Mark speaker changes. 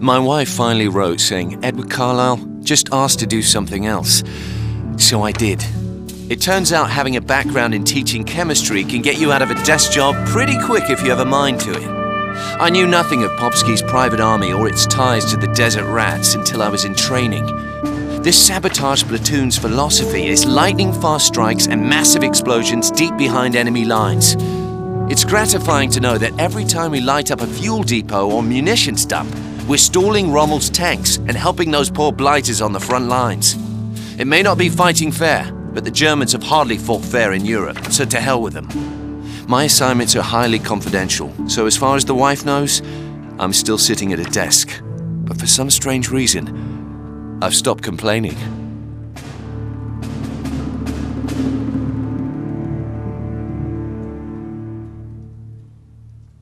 Speaker 1: My wife finally wrote saying, "Edward Carlisle, just asked to do something else." So I did. It turns out having a background in teaching chemistry can get you out of a desk job pretty quick if you have a mind to it. I knew nothing of Popsky's private army or its ties to the Desert Rats until I was in training. This sabotage platoon's philosophy is lightning-fast strikes and massive explosions deep behind enemy lines. It's gratifying to know that every time we light up a fuel depot or munitions dump, we're stalling Rommel's tanks and helping those poor blighters on the front lines. It may not be fighting fair, but the Germans have hardly fought fair in Europe, so to hell with them. My assignments are highly confidential, so as far as the wife knows, I'm still sitting at a desk. But for some strange reason, I've stopped complaining.